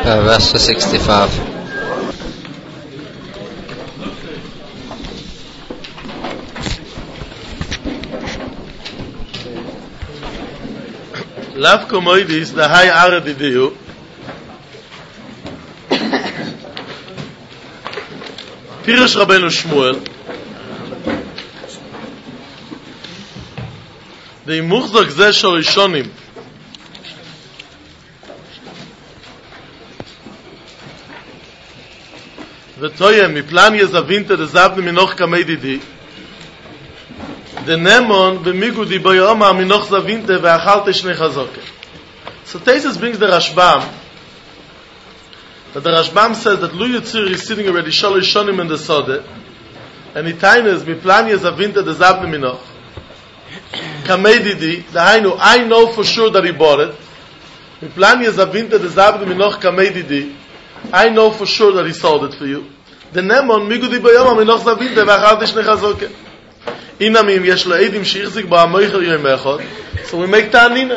verse 65. Lav komoidis the high aradidiu. Pirush Rabbeinu Shmuel. The muchzak ze shel rishonim. V'toyem miplan yezavinte de zavne minoch kamei didi. The nemon b'migudi boyoma minoch zavinte ve'achalte shnei chazoke. So Taisus brings the Rashbam. That the Rashbam says that Lu Yitzir is sitting already shol rishonim in the sode, and he tainas miplan yezavinte de zavne minoch kamei didi. Dahainu, I know for sure that he bought it. Miplan yezavinte de zavne minoch kamei didi. I know for sure that he sold it for you. The nemon migudi boyoma minoch zavinte ve'achalte shnei chazoke. Inamim yesh lo edim she'ichzik ba amoicher yom echad. So we make ta'anina.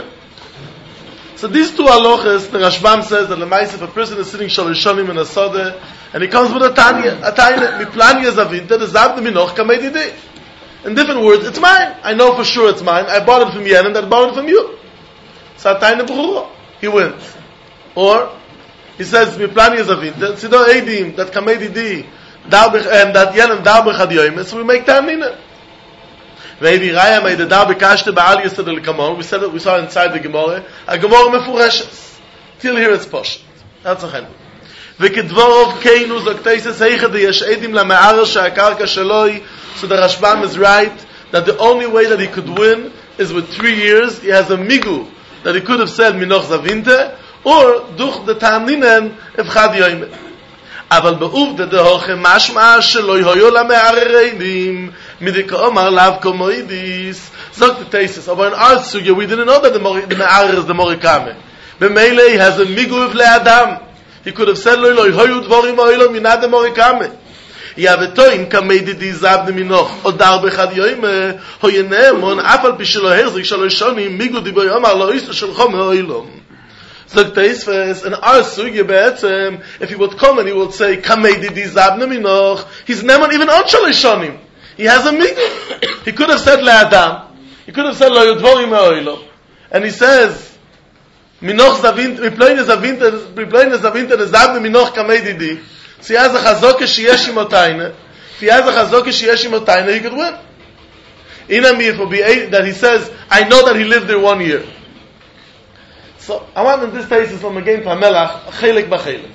So these two halachas, the Rashbam says that l'maisa, if a person is sitting shal rishonim in a sode, and he comes with a tanya, miplan yezavinte de zavne minoch kamei didi. In different words, it's mine. I know for sure it's mine. I bought it from Yemen, that bought it from you. So atayne b'churo. He wins. Or he says miplan yezavinte tzido edim that kamei didi and that Yemen dar b'chad yoyim. So we make ta'anina. Maybe Raya made the dar b'kashte ba'al yisad el-kamor. We said it, we saw inside the Gemara. A Gemara mefureshes. Till here it's posh. That's a chenu. V'kedvorov keinu zoktesis heichad yesh edim la'me'arer she'akarka sheloi. So the Rashbam is right that the only way that he could win is with 3 years. He has a migu that he could have said minoch zavinte or duch the ta'aninen evchad yoyim. אבל בעובדה דהוכי משמע שלא יהיו למערערים מדיקאומר לאו קומוידיס זאת the thesis. Aber in our sugya we didn't know that the מערער is the morikame. במילא he has a miguv le'adam. He could have said לא יהיו דבורים אוילו מן the morikame. יהוותו אם כמי דידי זבני מנוך או דר באחד יום הוי נאמון אף על פי שלא הרזיק שלא שונים מיגו דיבו יאמר לא איסו שלחו מאוילום. So the Taisves, in our sugya be'etzem, if he would come and he would say, Kamei didi zabne minoch, he's never even on shalishonim. He has a migu. He could have said le'adam. He could have said lo yudvorim me'oilo. And he says, minoch zavinte, miploine zavinte zabne minoch kamei didi. So he has a chazoke sheyesh imotayne. If he has a chazoke sheyesh imotayne, he could win. Inami, if it will be that he says, I know that he lived there 1 year. So, I want in this thesis from again to Hamelach, Chelek b'Chelek.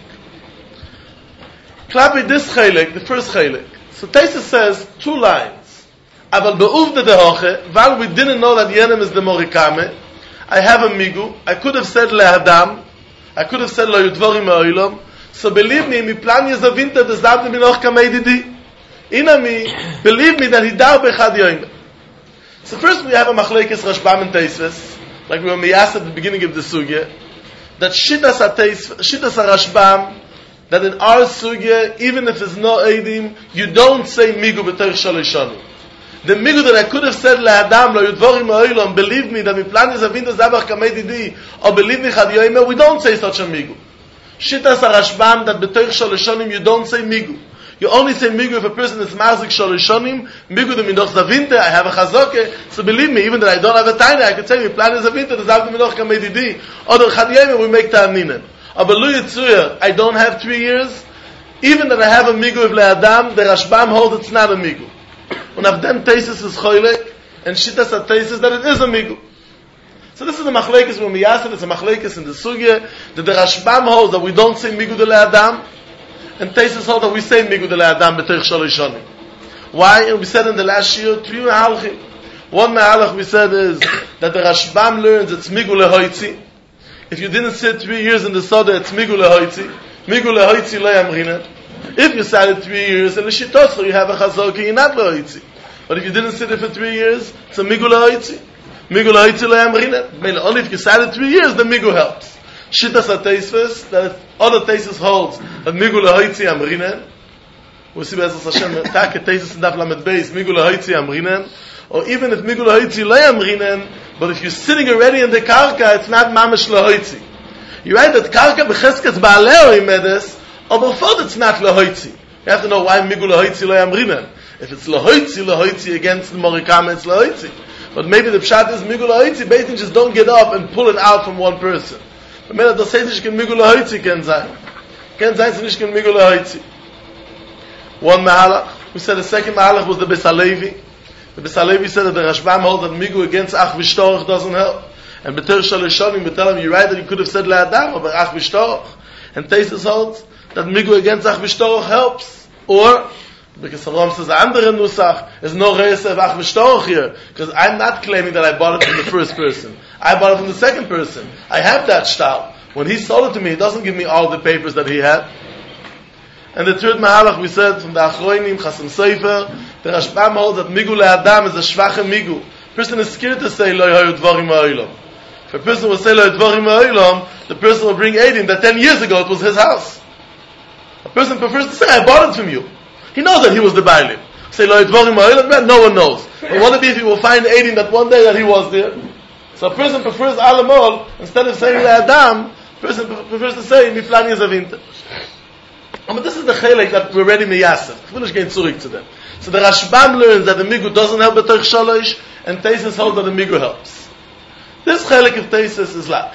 Klapi this Chelek, the first Chelek. So thesis says 2 lines. Aval be'uvda dehoche, while we didn't know that Yenem is the Morikame, I have a migu, I could have said le'adam, I could have said lo yudvorim me'oilom, so believe me, mi plan yezavinta de zavne minoch kamei didi. Inami, believe me that he dar bechad yoyim. So first we have a machlekes Rashbam and Teisves, like we were miyas at the beginning of the sugya, that Shittas HaRashbam, that in our sugya, even if there's no edim, you don't say migu b'torch shalishanu. The migu that I could have said le'adam, lo yudvorim ha'oilom, believe me, that mi plan yezavinte zabach kamei didi, or believe me chad yoyim, we don't say such a migu. Shittas HaRashbam, that b'torch shalishanim, you don't say migu. You only say migu if a person is mazik shalishanim, migu de minoch zavinte, I have a chazoke, so believe me, even that I don't have a taina, I could say, mi plan is zavinte, the zavne minoch kamei didi, or the chad yoyim, we make ta'aninen. Aber lu yitzuya, I don't have 3 years, even that I have a migu of le'adam, the Rashbam holds it's not a migu. And of them thesis is choylek, and shittas a thesis that it is a migu. So this is the machlekes when we ask it, it's a machlekes in the sugya, that the Rashbam holds that we don't say migu de le'adam, and thesis holds that we say migu de le'adam b'torch shalishanim. Why? And we said in the last year, 3 mehalchim. One mehalach we said is that the Rashbam learns it's migu lehoitzi. If you didn't sit 3 years in the Soda, it's migu lehoitzi. Migu lehoitzi lo yamrina. If you sat it 3 years, and l'shitoslo, you have a chazok, you're not lehoitzi. But if you didn't sit it for 3 years, it's a migu lehoitzi. Migu lehoitzi lo yamrina. Only if you sat it 3 years, the migu helps. Shittas ha-teisves, that other teisves holds, that migu lehoitzi yamrina. We see Be'ezras Hashem, tak teisves in Daf Lamed Beis, migu lehoitzi yamrina. Or even if migu lehoitzi lo yamrina, but if you're sitting already in the karka, it's not mamash lehoitzi. You write that karka b'cheskes ba'aleo imedes, or before it's not lehoitzi. You have to know why migu lehoitzi lo yamrinen. If it's lehoitzi against the morikame, it's lehoitzi. But maybe the pshat is migu lehoitzi, Beitin just don't get up and pull it out from one person. But maybe das heißt nicht, migu lehoitzi can sein. Can sein, nicht migu lehoitzi. One mahalach. We said the second mahalach was the Beis HaLevi. The Beis HaLevi said that the Rashbam holds that migu against ach v'shtorach doesn't help. And B'ter Shalishonim, we tell him, you're right that you could have said le'adam, but ach v'shtorach. And Teisus holds that migu against ach v'shtorach helps. Or, because Salom says, andere nusach, is no reise ach v'shtorach here. Because I'm not claiming that I bought it from the first person. I bought it from the second person. I have that shtal. When he sold it to me, he doesn't give me all the papers that he had. And the third mahalach we said from the Achroinim, Chasam Sofer, the Rashbam holds that migu le'adam is a shvache migu. Person is scared to say lo yayu dvarim ha'olam. If a person will say lo yayu dvarim ha'olam, the person will bring aiding that 10 years ago it was his house. A person prefers to say, I bought it from you. He knows that he was the bailim. Say lo yayu dvarim ha'olam, no one knows. But what if he will find aiding that one day that he was there? So a person prefers alamol, instead of saying le'adam, a person prefers to say miflani zavinta. But this is the chelek that we're ready miyasef. We're not going zurück to them. So the Rashbam learns that the migu doesn't help b'toich shalosh, and Teisus holds that the migu helps. This chelek of Teisus is leicht.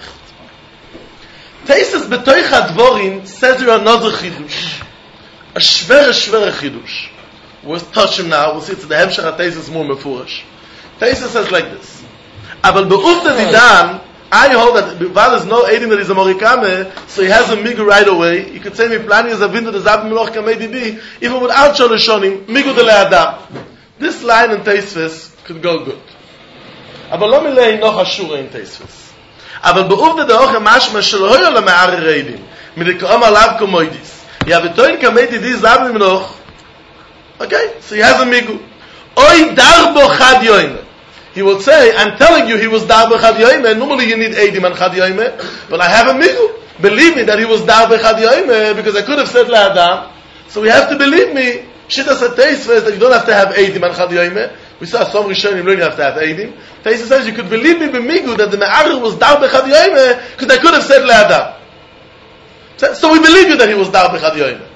Teisus b'toich hadvorim says here another chidush, a shvere chidush. We'll touch him now. We'll see it's the hemshach Teisus more mefurish. Teisus says like this: Abel be'ufta didan. I hold that while there's no aiding that he's a morikame, so he has a migu right away. You could say mi plani is a vindu the zab miloch kamei didi, even without sholishonim, migu de le'adam. This line in Teisves could go good. Aber lo milei noch ashura in Teisves. Aber beuvde de oche mashma shelo hoyo le me'arer reidim, midikam alav komoidis. Yavitoin kamei didi zab miloch. Okay, so he has a migu. Oy darbo chad yoime. He will say, I'm telling you, he was dar b'chad yoyme. Normally you need eidim and chad yoyme, but I have a migu. Believe me that he was dar b'chad yoyme, because I could have said le'adam. So we have to believe me. Shittas HaTeisves that you don't have to have eidim and chad yoyme. We saw some Rishonim don't have to have eidim. Teisus says you could believe me b'migu that the me'arer was dar b'chad yoyme, because I could have said le'adam. So we believe you that he was dar b'chad yoyme.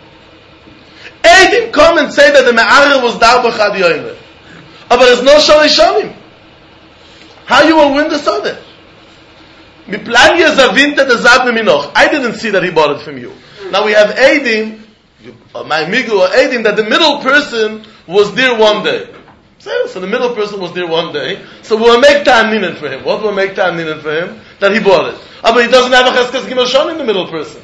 Eidim come and say that the me'arer was dar b'chad yoyme. But there's no sholishonim. How you will win the soda? I didn't see that he bought it from you. Now we have Eidim, my migu or Eidim, that the middle person was there one day. So the middle person was there one day. So we'll make ta'aninen for him. What will make ta'aninen for him? That he bought it. But he doesn't have a cheskes gimel shonim, the middle person.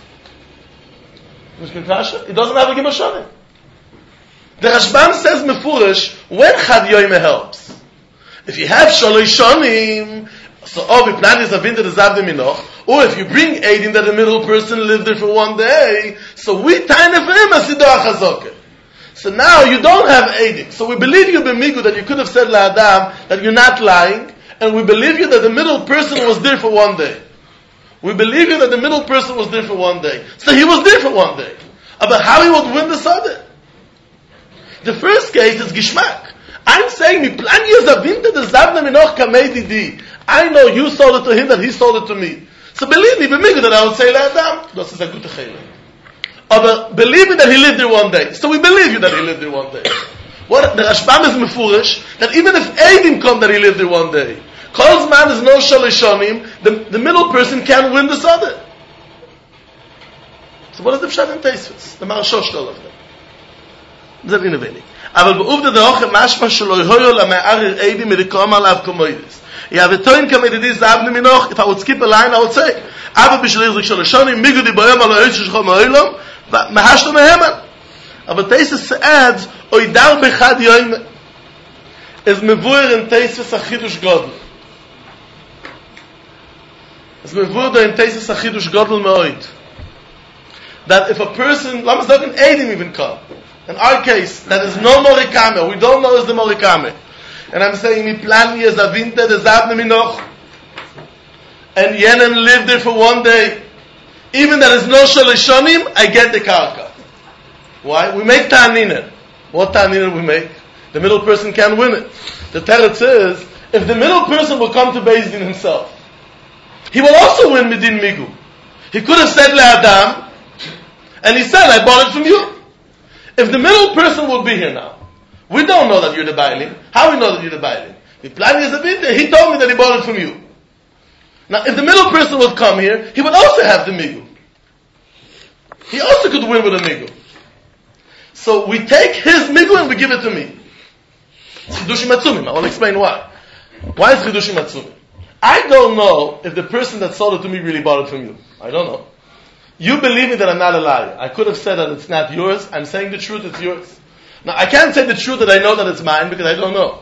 He doesn't have a gimel shonim. The Rashbam says mefurish, when chad yoyme helps. If you have sholishonim, so we plan is a vinter the zav minoch, or if you bring aiding that the middle person lived there for one day, so we tine for him a sidoach hazoke. So now you don't have aiding. So we believe you b'migu that you could have said la'adam that you're not lying, and we believe you that the middle person was there for one day. We believe you that the middle person was there for one day. So he was there for one day. But how he would win the sada? The first case is gishmak. I'm saying, mi plan yezavinta the zavna minoch kamei didi. I know you sold it to him, that he sold it to me. So believe me, b'migu that I would say le'adam. Das is a good chayla. But believe me that he lived there one day. So we believe you that he lived there one day. What the Rashbam is mefurish, that even if Eidim come that he lived there one day, Kol's man is no sholishonim, the middle person can't win the sada. So what is the pshat in Teisves? The Maharshosh all of them. That's innovating. אבל בעובדה דאוכל משמע שלא יהיו למערר עדים מלקום עליו כמוידס. יהוותוין כמדידי זהב למינוך, if I would skip a line, I would say, אבל בשביל יזריק של השונים, מיגו דיבורים על האיש ששכו מהאילום, ומהשתו מהמן. אבל תייסס adds, אוי דר בחד יוים, is מבואר in תייסס החידוש גודל. is מבואר in תייסס החידוש גודל מאוד. That if a person, lama doesn't Eidim even come. In our case, that is no morikame. We don't know is the morikame. And I'm saying, mi plan ye zavinte de zavne minoch. And Yenem lived there for one day. Even there is no sholishonim, I get the karka. Why? We make ta'aninen. What ta'aninen we make? The middle person can't win it. The teretz is, if the middle person will come to Beis Din himself, he will also win midin migu. He could have said le'adam, and he said, I bought it from you. If the middle person would be here now, we don't know that you're the Bailim. How we know that you're the Bailim? He told me that he bought it from you. Now, if the middle person would come here, he would also have the migu. He also could win with a migu. So we take his migu and we give it to me. It's Chidushim Atzumim. I will explain why. Why is Chidushim Atzumim? I don't know if the person that sold it to me really bought it from you. I don't know. You believe me that I'm not a liar. I could have said that it's not yours. I'm saying the truth, it's yours. Now, I can't say the truth that I know that it's mine because I don't know.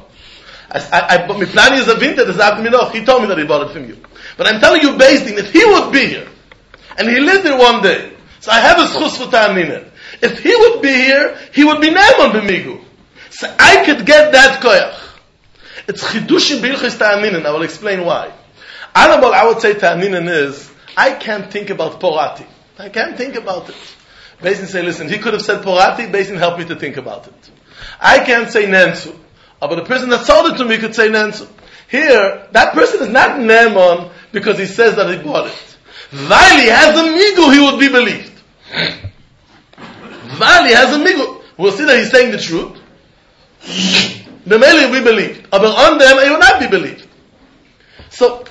He told me that he bought it from you. But I'm telling you, based on, if he would be here, and he lived here one day, so I have a schus for ta'aminin. If he would be here, he would be ne'eman b'migu. So I could get that koyach. It's chidushim b'ilchis ta'aminin. I will explain why. All I would say ta'aminin is, I can't think about porati. I can't think about it. Basin say, listen, he could have said porati, Basin helped me to think about it. I can't say nensu. But the person that sold it to me could say nensu. Here, that person is not ne'eman because he says that he bought it. While he has a migu, he would be believed. While he has a migu, we'll see that he's saying the truth. The mele we believed. But on them, he will not be believed. So,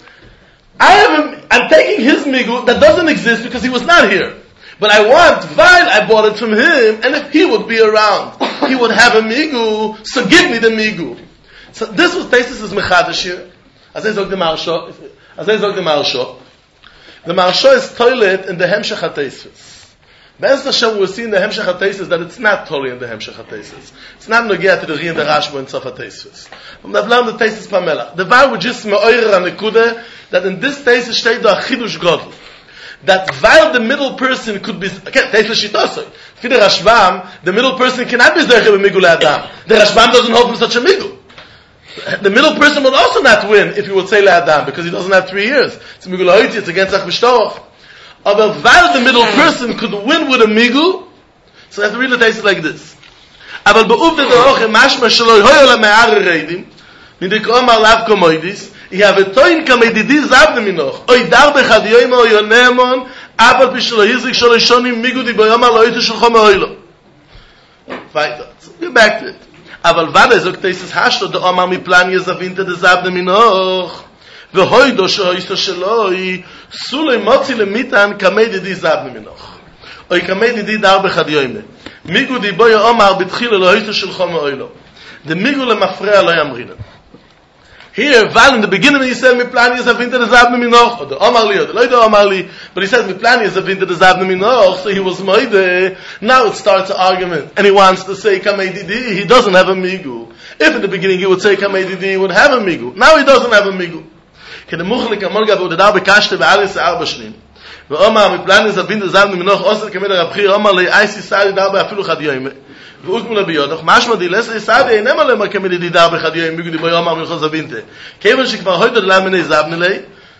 I'm taking his migu that doesn't exist because he was not here. But I want, while I bought it from him, and if he would be around, he would have a migu, so give me the migu. So this was Taisus' mechadash here. As I the Maharsha. The Maharsha is toilet in the Hemshech HaTaisus. Be'ez Hashem we'll see in the Hemshech HaTaisus that it's not totally in the Hemshech HaTaisus. It's not nogia to the Ri and the Rashba and Sof HaTaisus. From the Vlam the Taisus Pamela. The var which is me'oyer anekude, that in this Taisus steht da Chidush Godel. That while the middle person could be, okay, Taisus Shitosoi. For the Rashbam, the middle person cannot be Zerche b'migu le'adam. The Rashbam doesn't hold from such a migu. The middle person would also not win if he would say le'adam, because he doesn't have 3 years. It's migu la'oiti, it's against ach b'shtorach. But while the middle person could win with a migu, so I have to read the Taisus like this. אבל בעובדה דרוכה משמע שלא יהיו למער ריידים, מדקרוא אמר לאו כמוידיס, יהוותוין כמדידי זבנה מנוח, אוי דר בחדיום או יונמון, אבל בשלו יזריק שלו שונים מיגו דיבו יאמר לא יתו שלך מאוילו. Weiter. Get back to it. אבל ודאי זו כתייסס השתו דאמר מפלן יזבינתה דזבנה מנוח, והוידו שאויסו שלוי, סולי מוצי למיתן כמדידי זבנה מנוח. אוי כמדידי דר בחדיום. מיגו דיבו יאמר בתחילה לא יתו שלך מאוילו. The migu lemafreya lo yamrina. Here, while in the beginning he said, "Miplani is a vinter the zabne minoch," or the Omarli, or the Loida Omarli, but he said, "Miplani is a vinter the zabne minoch," so he was moide. Now it starts an argument, and he wants to say Kameididi. He doesn't have a migu. If in the beginning he would say Kameididi, he would have a migu. Now he doesn't have a migu. Ke the muchlik amolga beudadar bekashte be'alis arba shnim. Ve'omar miplani is a vinter the zabne minoch. Osel kemed rabchi Omarli aisi sari dar be'afilu chad yoyme. ואוקמו לביודך, משמע דילס ליסעדי אינם עליהם כמדי דידר בחדיו עם מיגודי ביום אמר מלכו זבינתה. כיוון שכבר הוידו דלמיני זבנילי,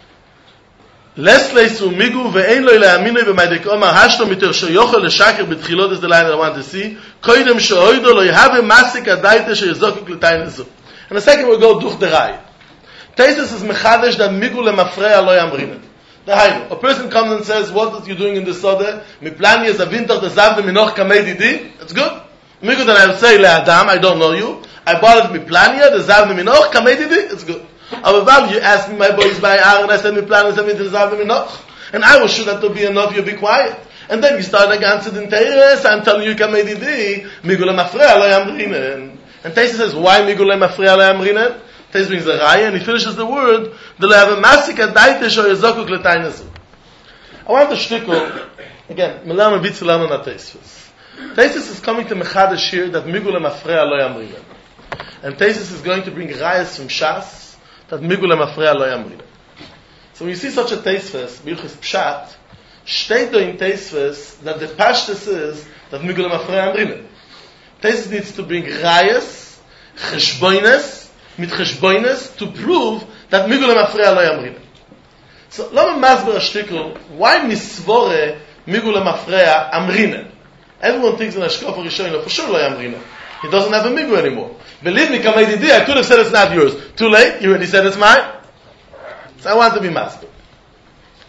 לס ליסו מיגו ואין לו להאמיני במיידק אומר, השלו מתר שיוכל לשקר בתחילות את הליין הרמנט הסי, קודם שהוידו לא יהווה מסיק הדייטה שיזוקק לטיין הזו. And the second will go durch the rai. Taisus is mechadish that migu lemafreya lo yamrinen. A person comes and says, what are you doing in this soda? Miplani is a vinter the zavde minoch kamei didi. It's good. Migu that I would say le'adam, I don't know you. I bought it miplania, the zavne minoch, kamei didi, it's good. However, you asked me my boys by Aaron, I said miplania, I the zavne minoch. And I was sure that to be enough, you be quiet. And then you start against it in Teres, I'm telling you kamei didi, migu lemafreya lo yamrinen. And Taisus says, why migu lemafreya lo yamrinen? Taisus brings the raya, and he finishes the word, the le'ave masika daitish o yezokuk l'tainesu. I want to shtickle, again, melama vitzilano na Taisus. Taisus is coming to Mechadash here that Migul Mafreya lo yamrina. And Taisus is going to bring rayas from Shas that Migul Mafreya lo yamrina. So when you see such a Taisus, Birchis Pshat, steht in Taisus that the Pashtus is that Migul Mafreya yamrina. Taisus needs to bring rayas, cheshboines, mit cheshboines to prove that Migul Mafreya lo yamrina. So, lama masber a shtickle, why misvore Migul Mafreya amrina? Everyone thinks in Ashkofa Rishono, for sure lo yamrina. He doesn't have a migu anymore. Believe me, Kamei Didi, I could have said it's not yours. Too late, you already said it's mine. So I want to be master.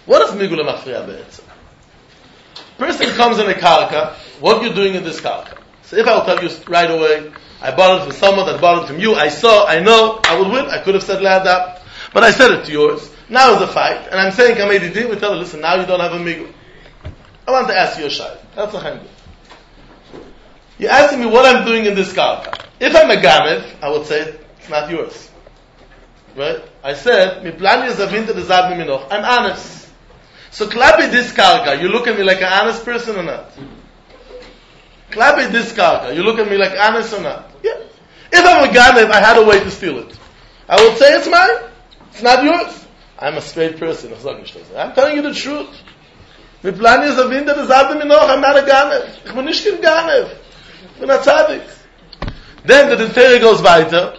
What is Migula Mafriya Be'etzem? Person comes in a karka, what are you doing in this karka? So if I will tell you right away, I bought it from someone that bought it from you, I saw, I know, I would win, I could have said Le'adam, but I said it to yours. Now is a fight, and I'm saying Kamei Didi, we tell her, listen, now you don't have a Migula. I want to ask you a shayla. That's a handle. You're asking me what I'm doing in this karka. If I'm a ganev, I would say it's not yours. Right? I said, I'm honest. So klapi this karka, you look at me like an honest person or not? Klapi this karka, you look at me like honest or not? Yeah. If I'm a ganev, I had a way to steal it. I would say it's mine. It's not yours. I'm a straight person. I'm telling you the truth. I'm not a ganev. Ich bin nicht kein ganev. Ich bin a tzaddik. Then the Torah goes weiter.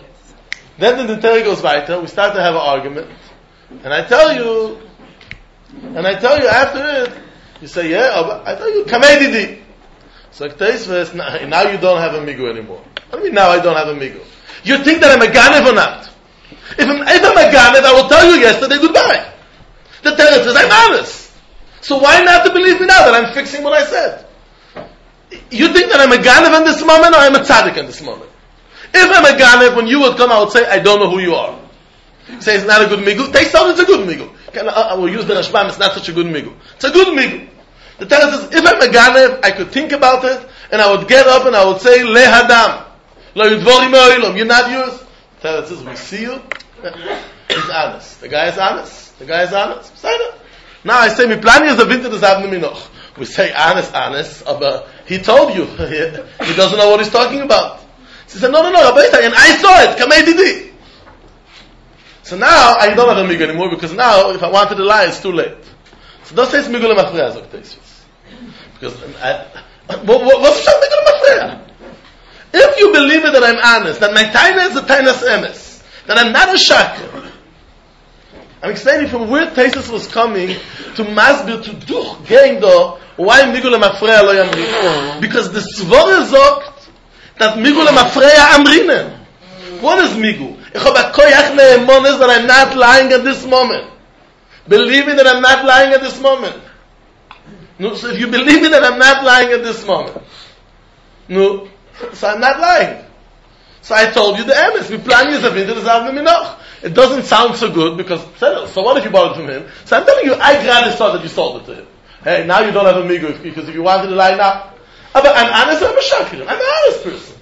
We start to have an argument. And I tell you after it, you say, yeah, I tell you, Kamei Didi. So now you don't have a migu anymore. What do you mean now I don't have a migu? You think that I'm a ganev or not? If I'm a ganev, I will tell you yesterday goodbye. The Torah says I'm honest. So why not to believe me now that I'm fixing what I said? You think that I'm a ganev in this moment or I'm a tzaddik in this moment? If I'm a ganev, when you would come, I would say, I don't know who you are. You say it's not a good migu. They tell it's a good migu. I will use the Rashbam, it's not such a good migu. It's a good migu. The Torah says, if I'm a ganev, I could think about it, and I would get up and I would say, Lehadam. Lo yudvorim me'oilom. You're not yours. The Torah says, we see you. He's honest. The guy is honest. Now I say, mi plani is a winter des Avnei Minoch. We say, honest, but he told you. He doesn't know what he's talking about. He said, no, Rabbi Yitzchak, and I saw it, Kamei Didi. So now, I don't have a migu anymore, because now, if I wanted to lie, it's too late. So don't say it's migu lemafreya, Zok Teisvis. Because, what's the migu lemafreya? If you believe it that I'm honest, that my taina is a tainas emes, that I'm not a shaker, I'm explaining from where Teisvis was coming to masbir, to duch, game though, why migu lemafreya lo yamri. Because the Svore zogt, that migu lemafreya amrinen. What is migu? Ich habe a koyach ne'emones that I'm not lying at this moment. Believe me that I'm not lying at this moment. No, so if you believe me that I'm not lying at this moment, no, so I'm not lying. So I told you the emes. We plan you the. It doesn't sound so good because so what if you bought it from him? So I'm telling you, I gladly saw that you sold it to him. Hey, now you don't have a migu because if you wanted to lie now. But I'm honest, I'm a shakir. I'm an honest person.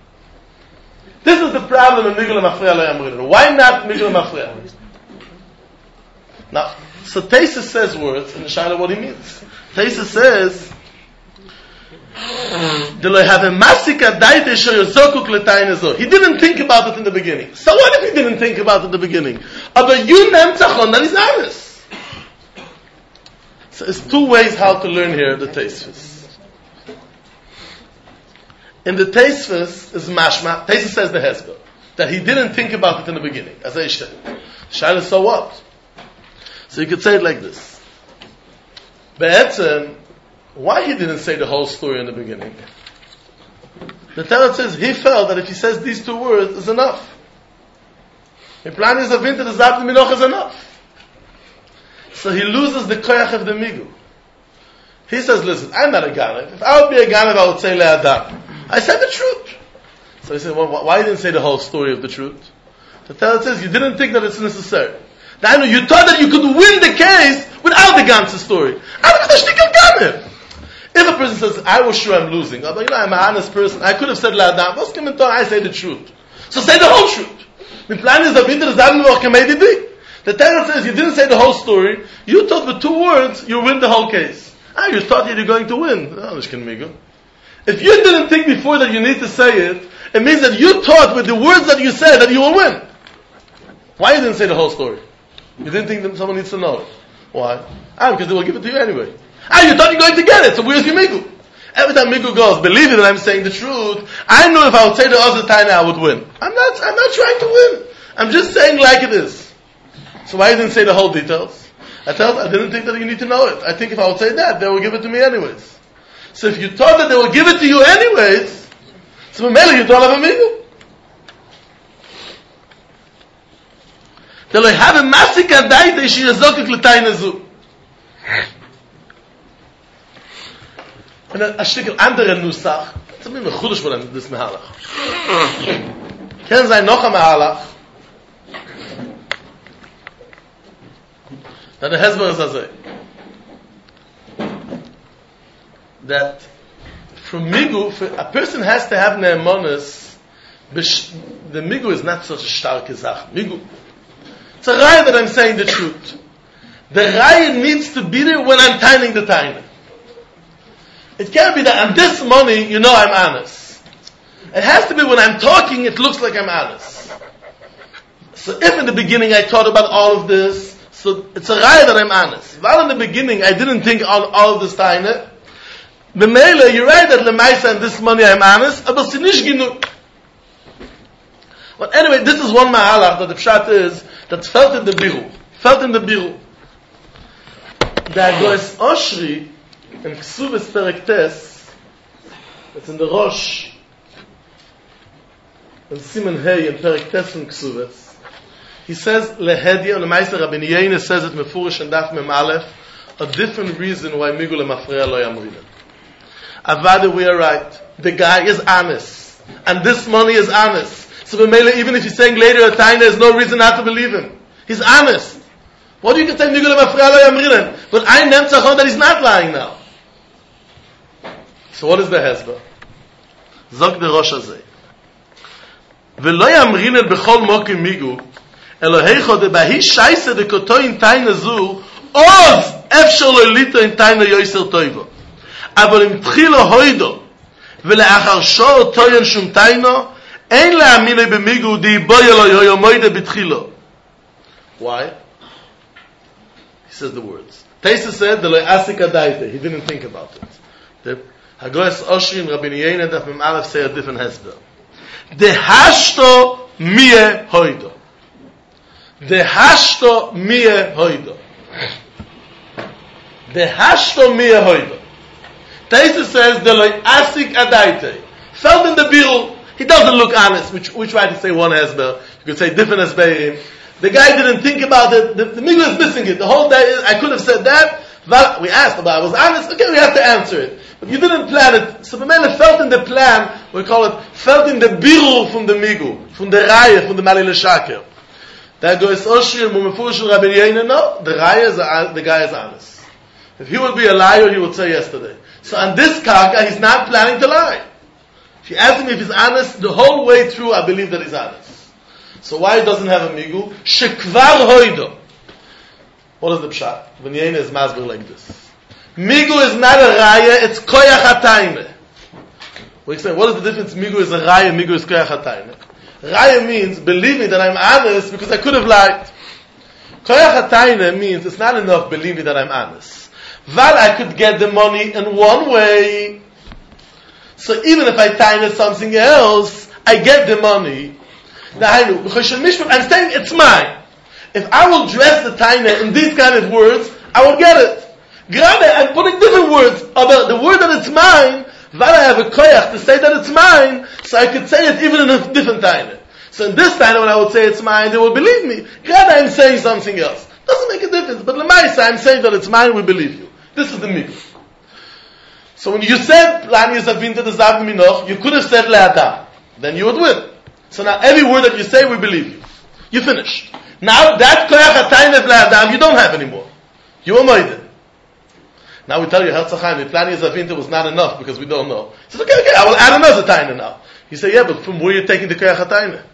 This is the problem in Migul Mafreya Lo Yamrin. Why not Migul Mafreya? Now, so Teisvis says words, and the Shaila what he means. Teisvis says, he didn't think about it in the beginning. So what if he didn't think about it in the beginning? But you nemtzachon, that is honest. So there's two ways how to learn here the Teisvis. In the Teisvis is mashma. Teisvis says the hesber that he didn't think about it in the beginning. As I said, Shaila, so what? So you could say it like this: Be'etzem, why he didn't say the whole story in the beginning? The Torah says he felt that if he says these two words is enough. In plan is a winter the Zavnei Minoch is enough. So he loses the koyach of the migu. He says, listen, I'm not a ganev. If I would be a ganev, I would say le'adam. I said the truth. So he said, well, why you didn't say the whole story of the truth? The Torah says you didn't think that it's necessary. Now, you thought that you could win the case without the ganze story. If a person says, I was sure I'm losing, but I'm an honest person, I could have said le'adam. I say the truth. So say the whole truth. The plan is that the Torah says you didn't say the whole story. You thought with 2 words you win the whole case. You thought that you're going to win. If you didn't think before that you need to say it, it means that you thought with the words that you said that you will win. Why you didn't say the whole story? You didn't think that someone needs to know it. Why? Because they will give it to you anyway. You thought you're going to get it, so where's your migu? Every time migu goes, believe me that I'm saying the truth. I know if I would say the other time I would win. I'm not trying to win. I'm just saying like it is. So why you didn't say the whole details? I didn't think that you need to know it. I think if I would say that, they will give it to me anyways. So if you thought that they will give it to you anyways, so maybe you don't have a migu. They have a masika daite she is zokik l'taynezu. Und ein Stück andere Nussach, das ist mir gut, was das Mehalach. Kennen Sie noch ein Mehalach? Dann der Hezbollah is also, that from Migu, a person has to have Ne'emonis, the Migu is not such a starke Sache. Migu. It's a raya that I'm saying the truth. The raya needs to be there when I'm tining the tiner. It can't be that on this money, you know I'm honest. It has to be when I'm talking, it looks like I'm honest. So if in the beginning I thought about all of this, so it's a raya that I'm honest. While in the beginning I didn't think all of this tiner, B'meila, you're right that Lemaisa and this money I'm honest, but it's nicht genug. But anyway, this is one mahalach that the pshat is, that's felt in the biru. Felt in the biru. That goes Oshri, in Ksubis Perek Tes, it's in the Rosh, in Siman Hey, in Perek Tes in Ksubis, he says, Lehedya, Lemaisa Rabbi Yeina says it, Mefurish and Daf Mem Aleph, a different reason why Migu Lemafreya lo yamrina. Avada, we are right. The guy is honest. And this money is honest. So B'meila, even if he's saying later a time, there's no reason not to believe him. He's honest. What do you can say, Migu Lemafreya lo yamrina? But I nemtzachon that he's not lying now. So what is the hezbollah? Zog the Rosh Hazeh. V'lo yamrina b'chol mokim Migu, Eloheicho de bahi shaisa de koto in taina zu, oz efshar lo lito in taina yoiser toivo. אבל אם תחיל הוידו ולאחר שור טוין שום טיינו אין להאמיני במיגו די בוי אלוהי יומוידה בתחילו. Why? He says the words. Taisa said, Deloi asik adaita. He didn't think about it. The Hagoyes Oshri and Rabbi Yeina Daf Mem Aleph say a different hesber. Dehashto mie hoido. Dehashto mie hoido. Dehashto mie hoido. Taisa says, Deloi asik adaite. Felt in the biru. He doesn't look honest. We try to say one hesber. You could say different hesberim. The guy didn't think about it. The Migla is missing it. The whole day is, I could have said that. We asked about it. I was honest. Okay, we have to answer it. But you didn't plan it. So the man felt in the plan, we call it, felt in the biru from the Migu, from the Raya, from the Malil Shaker. That goes Oshri and Mumefurish and Rabbi Yeina. No, the guy is honest. If he would be a liar, he would say yesterday. So on this karka, he's not planning to lie. If you ask him if he's honest, the whole way through, I believe that he's honest. So why he doesn't have a migu? Shekvar hoido. What is the pshat? When Yeina is masber like this. Migu is not a raya, it's koyach hatayme. We explain, what is the difference? Migu is a raya, migu is koyach hatayme. Raya means, believe me that I'm honest because I could have lied. Koyach hatayme means, it's not enough, believe me that I'm honest. Val I could get the money in one way. So even if I taina something else, I get the money. I'm saying it's mine. If I will dress the taina in these kind of words, I will get it. Grade, I'm putting different words about the word that it's mine. Val I have a koyach to say that it's mine, so I could say it even in a different taina. So in this taina, when I would say it's mine, they will believe me. Grade, I'm saying something else. Doesn't make a difference. But lemaisa, I'm saying that it's mine, we believe you. This is the mitzvah. So when you said Plani Yisavin to the Zav Minoch, you could have said Le'adam. Then you would win. So now every word that you say, we believe you. You finished. Now that Koyach HaTayim of Le'adam, you don't have anymore. You are moided. Now we tell you, Herzachayim, the Plani Yisavin was not enough because we don't know. He says, okay, I will add another Taina now. You say, yeah, but from where are you taking the Koyach HaTayim?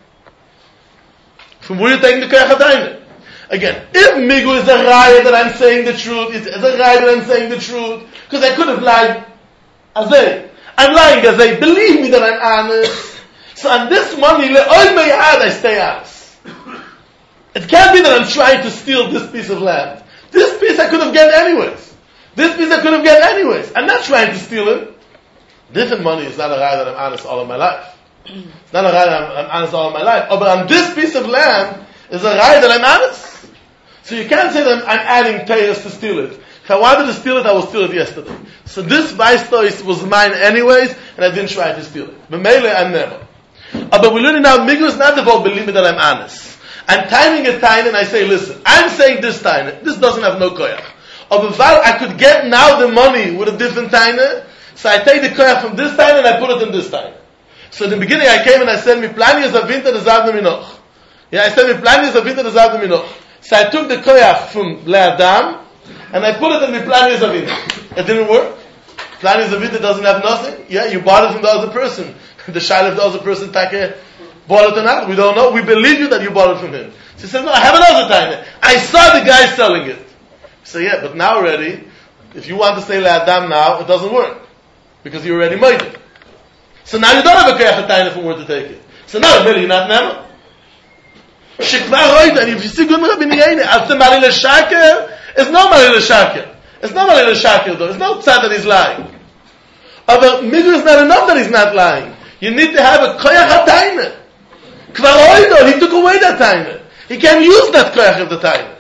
From where are you taking the Koyach HaTayim? Again, if Migu is a raya that I'm saying the truth, it's a raya that I'm saying the truth, because I could have lied Azay. I'm lying Azay. Believe me that I'm honest. So on this money, I stay honest. It can't be that I'm trying to steal this piece of land. This piece I could have get anyways. This piece I could have get anyways. I'm not trying to steal it. Different money is not a raya that I'm honest all of my life. It's not a raya that I'm honest all of my life. Oh, but on this piece of land is a raya that I'm honest. So you can't say that I'm adding payers to steal it. If I wanted to steal it, I would steal it yesterday. So this Weistois was mine anyways, and I didn't try to steal it. B'meile, I'm never. But we're learning now, Migu is not the whole believe me that I'm honest. I'm timing a time and I say, listen, I'm saying this time, this doesn't have no koyach. But I could get now the money with a different taina, so I take the koyach from this taina and I put it in this taina. So in the beginning I came and I said, Mi plani is avinta de zavne minoch. Yeah, I said, Mi plani is avinta de zavne minoch. So I took the koyach from Le'adam, and I put it in Mi plani is avinta. It didn't work. Plani is avinta doesn't have nothing. Yeah, you bought it from the other person. The shayla of the other person bought it or not, we don't know. We believe you that you bought it from him. So he said, no, I have another taina. I saw the guy selling it. So yeah, but now already, if you want to say Le'adam now, it doesn't work. Because you already made it. So now you don't have a koyach taina from where to take it. So now really you're not nema. Shekvar roida, and if you see good Rabbi Yehuda, as the Mari L'Shaker, it's no Mari L'Shaker. It's not Mari L'Shaker though. It's not tzad that he's lying. But midu is not enough that he's not lying. You need to have a koyach taina. Kvar roida, he took away that taina. He can't use that koyach of the taina.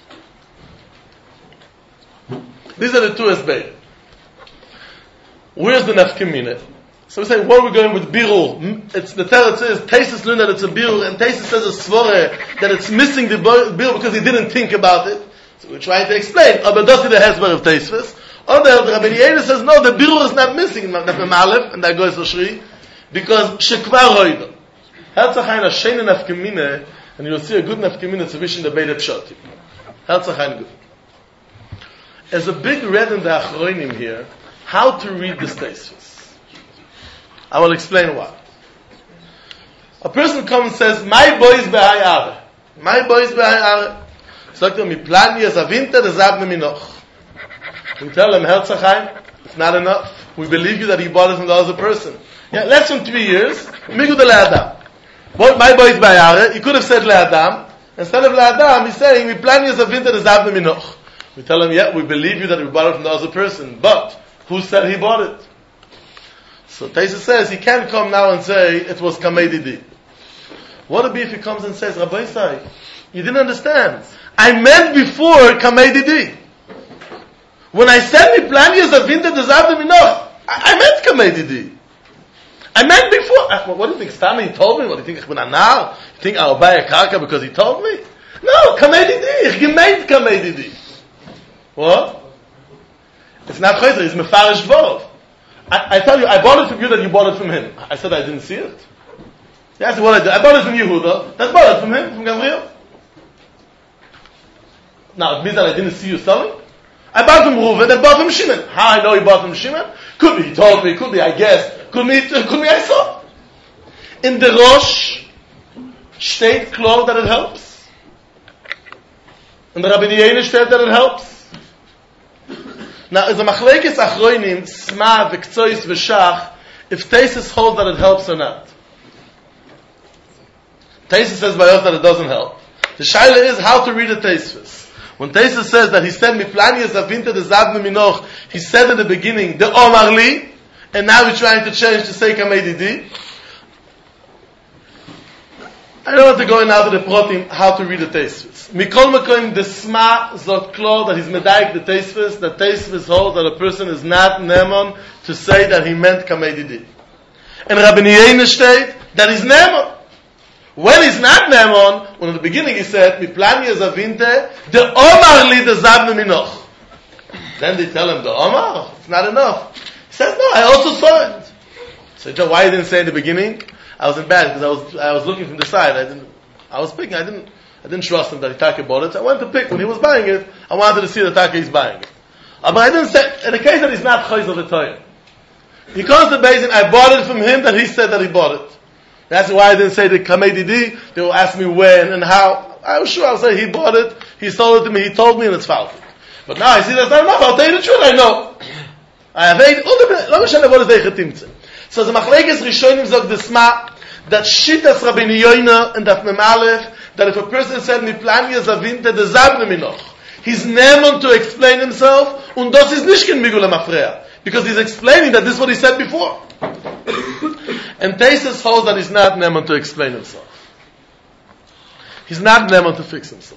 These are the two esbeim. Where's the nafkamina? So we say, what are we going with birur? It's the Torah says, Taisus learned that it's a birur, and Taisus says a svore that it's missing the birur because he didn't think about it. So we're trying to explain. But that's the hezber of Taisus. Or the Rabbi Yehuda says, no, the birur is not missing. And that goes to Shri, because shekvar hoida. Herzachain Hashem nafkamina, and you'll see a good nafkamina to wish in the Beit Pshati. Herzachain good. There's a big red in the Achronim here, how to read this Taisus. I will explain why. A person comes and says, my boy is behai are. My boy is behai are. Sagt mi plan yes avinter de zabne minoch. We tell him, Herzachaim, it's not enough. We believe you that he bought it from the other person. Yeah, less than 3 years, migu de le'adam. My boy is behai are. He could have said le'adam. Instead of le'adam, he's saying, mi plan yes avinter de zabne minoch. We tell him, yeah, we believe you that we bought it from the other person. But, who said he bought it? So Taisa says he can't come now and say it was Kamei Didi. What would be if he comes and says, Rabbi Isai, you didn't understand. I meant before Kamei Didi. When I said mi plan yes avinta de zavne minoch, I meant Kamei Didi. I meant before. What do you think? Stami, he told me? What do you think? Ich bin anar? You think I'll buy a karka because he told me? No, Kamei Didi. Ich gemeint Kamei Didi. What? It's not chayzer, it's mefarish vov. I tell you, I bought it from you that you bought it from him. I said I didn't see it. He asked me what I did. I bought it from Yehuda, that bought it from him, from Gabriel. Now, it means that I didn't see you selling? I bought from Reuven, that bought from Shimon. How I know he bought from Shimon? Could be he told me, could be I guessed, could be I saw. In the Rosh, steht klar that it helps. In the Rabbi Yehuda steht that it helps. Now, as a machlekes achroinim, sma, v'ktsois, v'shach, if Taisus holds that it helps or not. Taisus says by us that it doesn't help. The shaila is how to read a Taisus. When Taisus says that he said, mi plani es avinta de zavne minoch, he said in the beginning, the omar li, and now we're trying to change to say kamei didi. I don't want to go now to the protim, how to read a Taisus. Mikol Mekoim, the Sma zot klar that he's medayik the Teisvis, that Teisvis holds that a person is not Nemon to say that he meant Kamei Didi. And Rabbi Yehuda state that he's Nemon. When he's not Nemon, when in the beginning he said, Mi plani es avinte, the Omar li de zavne minoch. Then they tell him, the Omar? It's not enough. He says, no, I also saw it. So why he didn't say in the beginning? I was embarrassed because I was looking from the side. I was picking. I didn't trust him that he Taka bought it. So I went to pick. When he was buying it, I wanted to see the Taka he's buying it. But I didn't say, in the case that he's not Chayz of the Torah. He comes to Beis Din, I bought it from him that he said that he bought it. That's why I didn't say the Kamei Didi. They will ask me when and how. I was sure I'll say he bought it, he sold it to me, he told me, and it's false. But now I see that's not enough. I'll tell you the truth, I know. I have eight, let me show you what is the Echetimtze. So the Machlekes Rishonim zog the Sma, that Shittas Rabbi Yehuda and Daf Mem Aleph, that if a person said, Mi plani es avinte de zavne minoch, he's nemon to explain himself, und das ist nicht kein Migul Mafreya, because he's explaining that this is what he said before. And Taisus holds that he's not nemon to explain himself. He's not nemon to fix himself.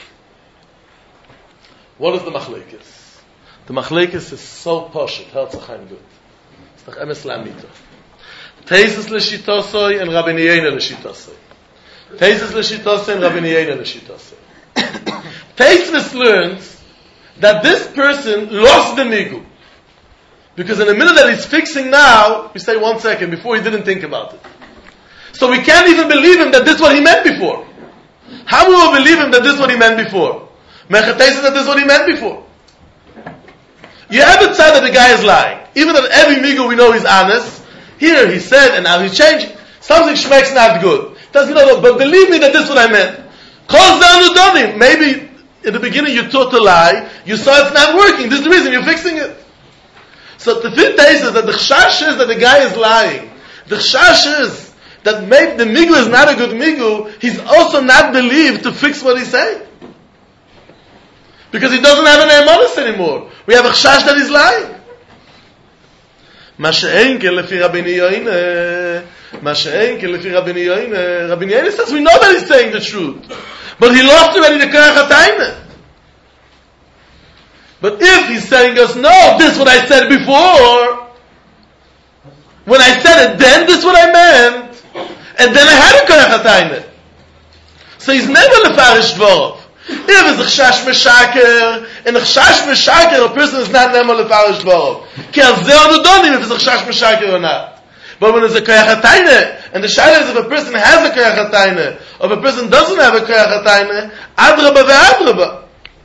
What is the Machlekes? The Machlekes is so poshut, Herzachaim good. It's like Emes Lamita. Taisus l'shitosoi and Rabbi Yehuda l'shitosoi. Taisus l'shitosoi and Rabbi Yehuda l'shitosoi. Taisus learns that this person lost the migu. Because in the minute that he's fixing now, we say 1 second, before he didn't think about it. So we can't even believe him that this is what he meant before. How will we believe him that this is what he meant before? Mechatei says that this is what he meant before. You ever said that the guy is lying? Even that every migu we know he's honest. Here he said, and now he's changing. Something shmecks not good. Doesn't know, but believe me that this is what I meant. Calls down to Donim. Maybe in the beginning you taught a lie, you saw it's not working. This is the reason you're fixing it. So the fifth case is that the chashash is that the guy is lying. The chashash is that maybe the migu is not a good migu. He's also not believed to fix what he's saying. Because he doesn't have an emunus anymore. We have a chashash that he's lying. Masha'en ke lefi Rabbeinu Yoine. Masha'en ke lefi Rabbeinu Yoine. Rabbeinu Yoine says we know that he's saying the truth. But he lost already the koyach hatayne. But if he's telling us, no, this is what I said before, when I said it then, this is what I meant, and then I had a koyach hatayne. So he's never lefarish dvorov. If it's a chashash meshaker, and a chashash meshaker, a person is not never lefarish dvorov. Ki al zeh anu donim if it's a chashash meshaker or not. But when it's a koyach hatayne, and the shaila is if a person has a koyach hatayne, or if a person doesn't have a koyach hatayne, adraba ve'adraba.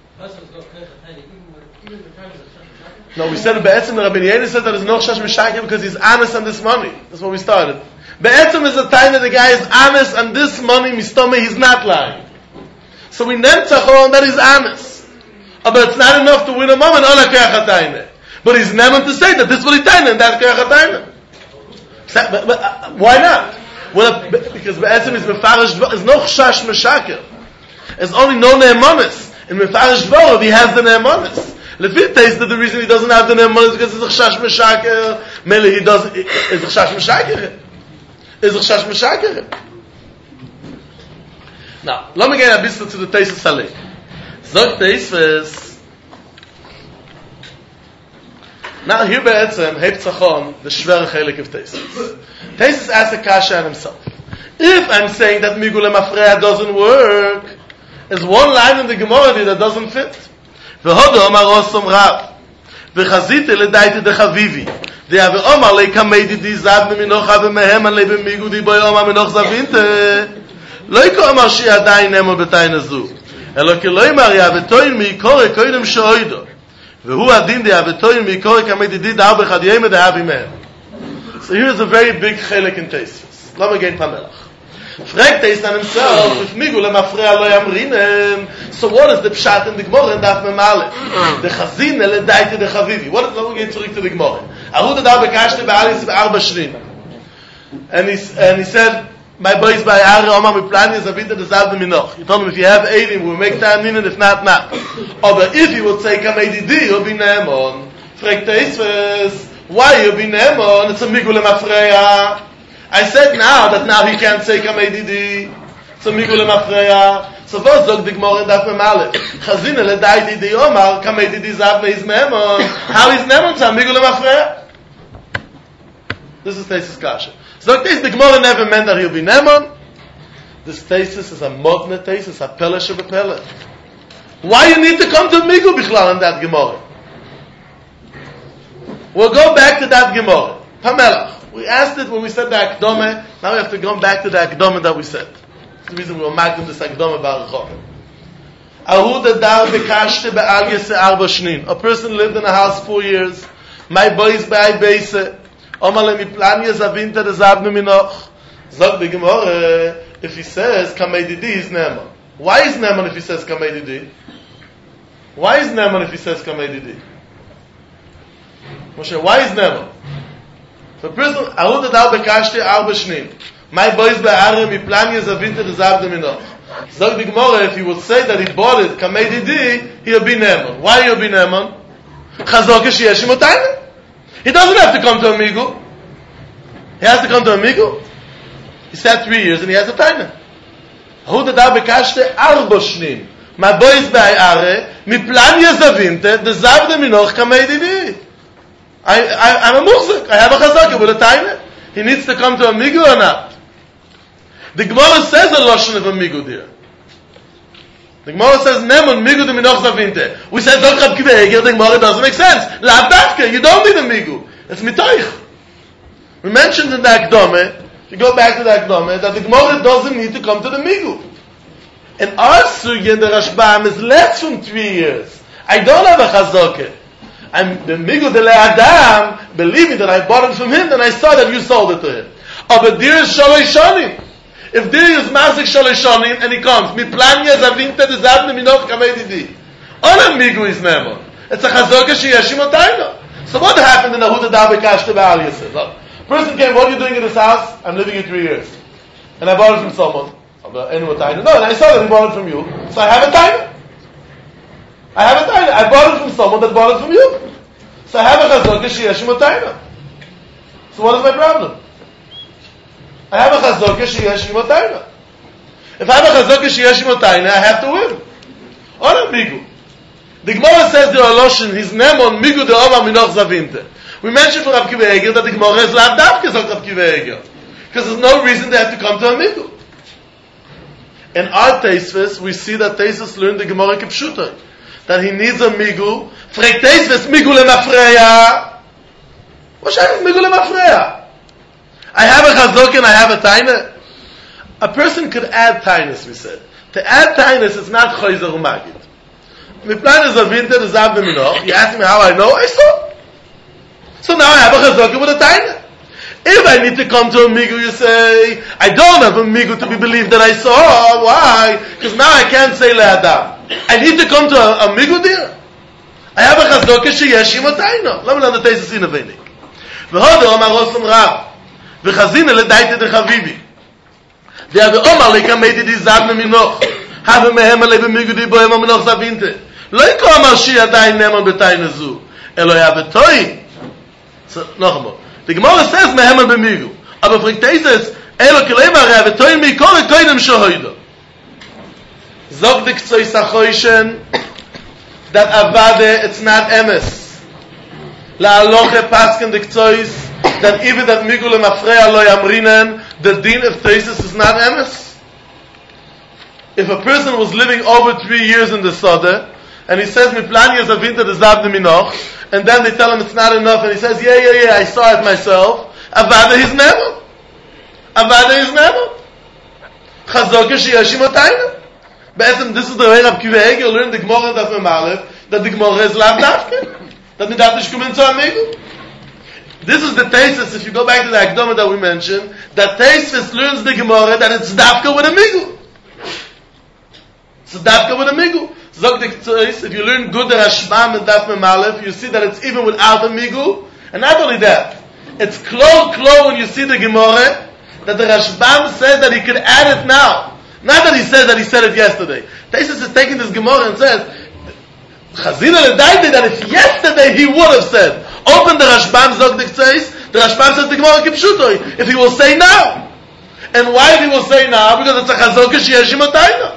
No, we said Be'etzim the Rabbeinu Yoine said that there's no chash meshaker because he's honest on this money. That's what we started. Be'etzim is a time that the guy is honest on this money, mistome, he's not lying. So we name tzachon that he's honest. But it's not enough to win a moment on a koyach hatayne. But he's never to say that this is what he tayne and that's koyach hatayne. But why not? Well, because Be'etzim is mefarish, there's no chash meshaker. There's only no ne'emonis. In mefarish dvorov, he has the ne'emonis. Lefit taste that the reason he doesn't have the ne'emonis is because it's a chash meshaker. Mele he does is a chash meshaker. Is a chash meshaker. Now, let me get a bit to the taste of Saleh. Zog taste is now here be'etzem hebt tzachon the shver chelik of taste. Taste asks a kasha on himself. If I'm saying that migule mafreya doesn't work, there's one line in the Gemara that doesn't fit. והודו אמר אוסום רב וחזית לדייתי דחביבי דיה ואומר לי כמי דידי זבני מנוחה ומהם עלי במיגו דיבו יאמר מנוח זבינתה לא יקו אמר שהיא עדיין נמו בתיין הזו אלא כלא אמר יאבטוין מיקורי קודם שאוידו והוא הדין דאבטוין מיקורי כמי דידי דאר בחד ימי דאבי מהם. So here's a very big chelik in Tesis. Let me get Pamelach. Fragt er on himself, if Migule mafreya lo yamrinem, so what is the pshat in the Gemara in Daf Memale? The chazine ledaiti the chavivi. What is, let me get zurück to the Gemara. Ahuda da bekashte be'alis be'arba shrim. And he said, my boys by Ari Omar mi plan is avita the zav minoch. He told him if you have eidim, we'll make ta'anin, and if not, not. But if he would say kamedidi, you'll be ne'emon. Fragt er why you'll be ne'emon? It's a Migule mafreya. I said now he can't say Kamei so Migule Mafreya. So first zog the Gemara in Daf Memale. Chazina ledaiti di Omar Kamei Didi Zavne is Memon. How is Memon so Migule Mafreya? This is Tesis Kasha. So this the Gemara never meant that he'll be Memon. This Tesis is a modern Tesis, a Pele Sheba Pele. Why you need to come to Migu Bichlal in that Gemara? We'll go back to that Gemara. Pamelach. We asked it when we said the Akdome. Now we have to go back to the Akdome that we said. That's the reason we were making this Akdome Baruch. Ahuda dar bekashte be'al yese arba shnin. A person lived in a house 4 years. My boys by beise. Omale mi plan yezavinta de zavnu minoch. Zog the Gemara. If he says kamei didi is neman. Why is neman if he says kamei didi? Why is neman if he says kamei didi? Moshe, why is neman? The person, Ahuda da bekashte arba shnin. My boys by Ari mi plan yezavinta de zavnu minoch. Zog the Gemara, if he would say that he bought it kamei didi, he'll be neman. Why he'll be neman? Chazok sheyesh imotayne. He doesn't have to come to Amigu. He has to come to Amigu. He sat 3 years and he has a taina. Ahuda da bekashte arba shnin. My boys by Ari mi plan yezavinte de zavnu minoch kamei didi. I'm a muhzik. I have a chazaka with a taina. He needs to come to Amigu or not? The Gemara says a loshon of Amigu there. The Gemara says, Nemon, Migu de Minoch Zavinte. We said, Zog Rab Kiva Eger, the Gemara doesn't make sense. La Dafka, you don't need a Migu. It's Mitoich. We mentioned in the Akdome, if you go back to the Akdome, that the Gemara doesn't need to come to the Migu. And our Sugya in the Rashbam is less than 3 years. I don't have a Chazokeh. I'm the Migu de Le'adam, believing that I bought it from him, then I saw that you sold it to him. But there is Shaloi Shonim. If there is Masik Shaloi Shonim, and he comes, Mi Planya Zavinte de Zavne Minov Kamedidi. All a Migu is Nemon. It's a Chazokeh Sheyeshim Otayno. So what happened in the Huda Dabe Kashte Ba'al Yisrael? Person came, what are you doing in this house? I'm living here 3 years. And I bought it from someone. No, and I saw that he bought it from you. So I have a taina. I bought it from someone that bought it from you. So I have a chazokeh sheyeshim taina. So what is my problem? I have a chazokeh sheyeshim taina. If I have a chazokeh sheyeshim taina, I have to win. Or a migu. The Gemara says the Oloshin, his nemon migu de oma minoch zavinte. We mentioned for Rab Kiva Eger that the Gemara is lav davke zok Rab Kiva Eger. Because there's no reason they have to come to a migu. In our Teisves, we see that Teisves learned the Gemara Kipshuta. That he needs a migu. Frek Teisves, migu lemafreya. What should I have migu lemafreya? I have a chazok and I have a taina. A person could add tainas, we said. To add tainas, it's not choyzer umagid. Miplan is a winter, is ab b'minoch. You ask me how I know? I saw. So now I have a chazok with a taina. If I need to come to a migu, you say, I don't have a migu to be believed that I saw. Why? Because now I can't say le'adam. I need to come to a migu there. I have a chazokeh sheyeshim otayno. Let me learn the tesis in a venik. V'hoder omar Rosam Rav. V'chazina ledaite de chavivi. V'yad omar lekamedi di zavne minoch. Have mehem alei b'migu di bohem aminoch zavinte. Lo yiko omar shi yadayin nemon betayne zu. Elo yavetoi. So, noch einmal. The Gemara says mehem b'migu. Aber fragt Tesis, elo kelema yavetoi mikore koinem shohoido. Zog dik tzoi sachoishen that avade, it's not emes. La aloche pasken dik tzois that even that migul mafreya lo yamrinen, the din of Tesis is not emes. If a person was living over 3 years in the Sodeh, and he says, mi plani is a winter the zavne minoch, and then they tell him it's not enough, and he says, yeah, I saw it myself, avade his nemo. Avade his nemo. Chazokeh sheyeshim otayno. This is the way Rab Kiva Eger learned the Gemara Daf Memalef, that the Gemara is lav dafke, that the dafke come into a migu. This is the tesis, if you go back to the Akdama that we mentioned, that tesis learns the Gemara that it's dafke with a migu. It's dafke with a migu. Zog the tesis, if you learn good the Rashbam and Daf Memalef, you see that it's even without a migu. And not only that, it's close when you see the Gemara, that the Rashbam says that he could add it now. Not that he says that he said it yesterday. Tesis is taking this Gemara and says, Chazina ledaite that if yesterday he would have said, open the Rashbam Zog dik tzais, the Rashbam says the Gemara kipshutoi, if he will say now. And why if he will say now? Because it's a chazokeh sheyeshim otayno.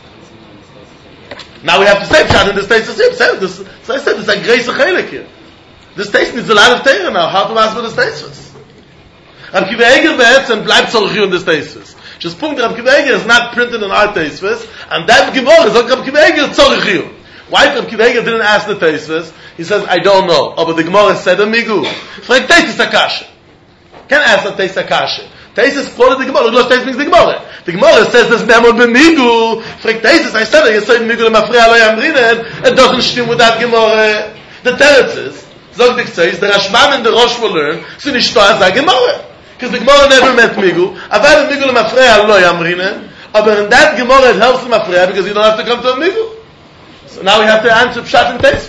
Now we have to say, Pshat in this Tesis here, so I said, it's a grace chelik here. This Tesis needs a lot of Torah now, how to ask for this Tesis. Rab Kiva Eger be'etzem bleibt zorchi in this Tesis. Just point Rab Kiva Eger is not printed in our Tesis, and that Gemara is like Rab Kiva Eger tzorchi. Why Rab Kiva Eger didn't ask the Tesis? He says, I don't know. Oh, but the Gemara said a migu. Frag Tesis Akasha. Can't ask the Tesis Akasha. Tesis quoted the Gemara. What Tesis means the Gemara? The Gemara says this Nemon b'migu. Frag Tesis, I said it. You said migu lemafreya lo yamrinen. It doesn't stem with that Gemara. The teretz is, Zog dik tzais, the Rashbam and the Rosh will learn, so nishto az a Gemara. Because the Gemara never meant migu. Aval migu lemafreya lo yamrinen. But in that Gemara it helps lemafreya because you don't have to come to a migu. So now we have to answer Pshat and Tesis.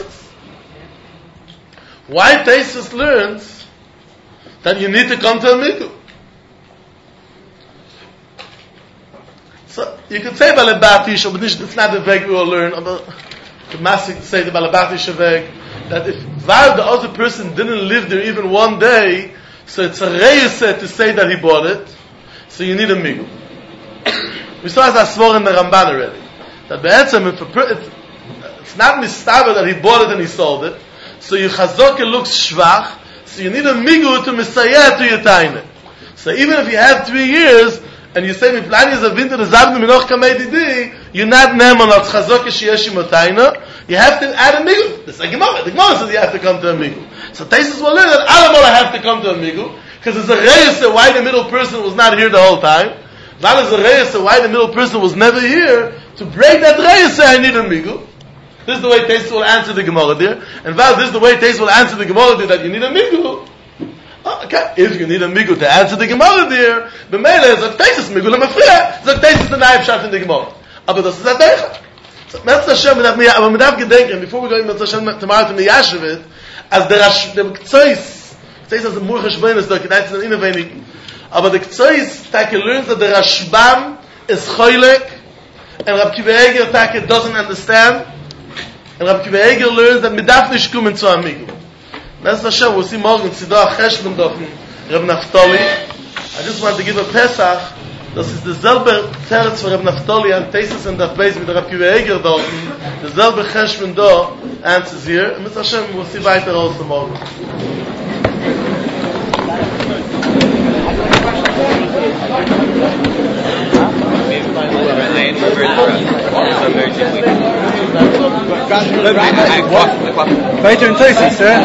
Why Tesis learns that you need to come to a migu? So you could say Balabatish, but it's not the way we will learn. The Masik say the Balabatish weg that if the other person didn't live there even one day, so it's a reyuset to say that he bought it. So you need a migu. We saw as a swore in the Ramban already that be'etzem if it's not mistaber that he bought it and he sold it. So your chazokeh looks shvach, so you need a migu to misayeh to your taina. So even if you have 3 years, and you say Miplan Yezavinta the Zabnu Minoch Kamei Didi, you're not Neman al Chazok Sheyesh Imotayna. You have to add a migu. It's like Gemara. The Gemara says you have to come to a migu. So Taisus will learn that Alamola have to come to a migu because there's a reyes that why the middle person was not here the whole time. That is a reyes that why the middle person was never here. To break that reyes, I need a migu. This is the way Taisus will answer the Gemara there. And Val, this is the way Taisus will answer the Gemara there that you need a migu. Okay, if you need a migu to answer the Gemara there, the Mele is a Taisus migu lemafriya. It's a Taisus the naif shot in the Gemara. But this is a deicha. So Metz Hashem, but we have gedenken before we go in Metz Hashem tomorrow to the Yashivit, as the Ktsois, Ktsois as the Murchash Benes, the Kedaitis and Innovating, but the Ktsois Take learns that the Rashbam is Choylek, and Rab Kiva Eger Take doesn't understand, and Rab Kiva Eger learns that Midaf nicht kommen zu Amigu. Metz Hashem, we'll see morgen Tzidah Cheshbon Dochen, Rab Naftali. I just want to give a Pesach. Das ist derselbe Terz für Reb Naftali and Teisus and Daf Beis mit Rab Kiva Eger dort. Derselbe Cheshbon da answers here. Und mit Hashem, we'll see weiter aus dem Morgen. Weiter in Teisus, ja?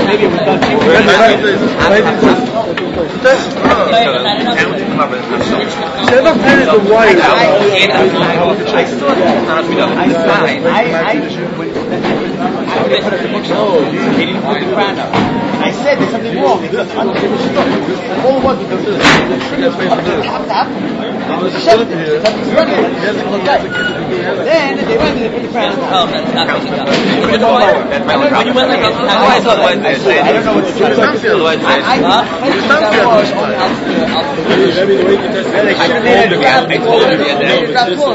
Say doch keine the white. I still not me up. I said there's something wrong. It's all what because then they went to the big fan. Oh, that's not picking up. When you went like I don't know what to say. I told you the other day.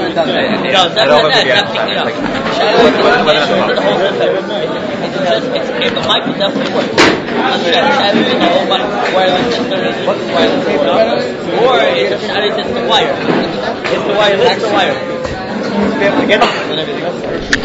The mic will definitely work. Or it's just the wire. It's the wire, that's the wire.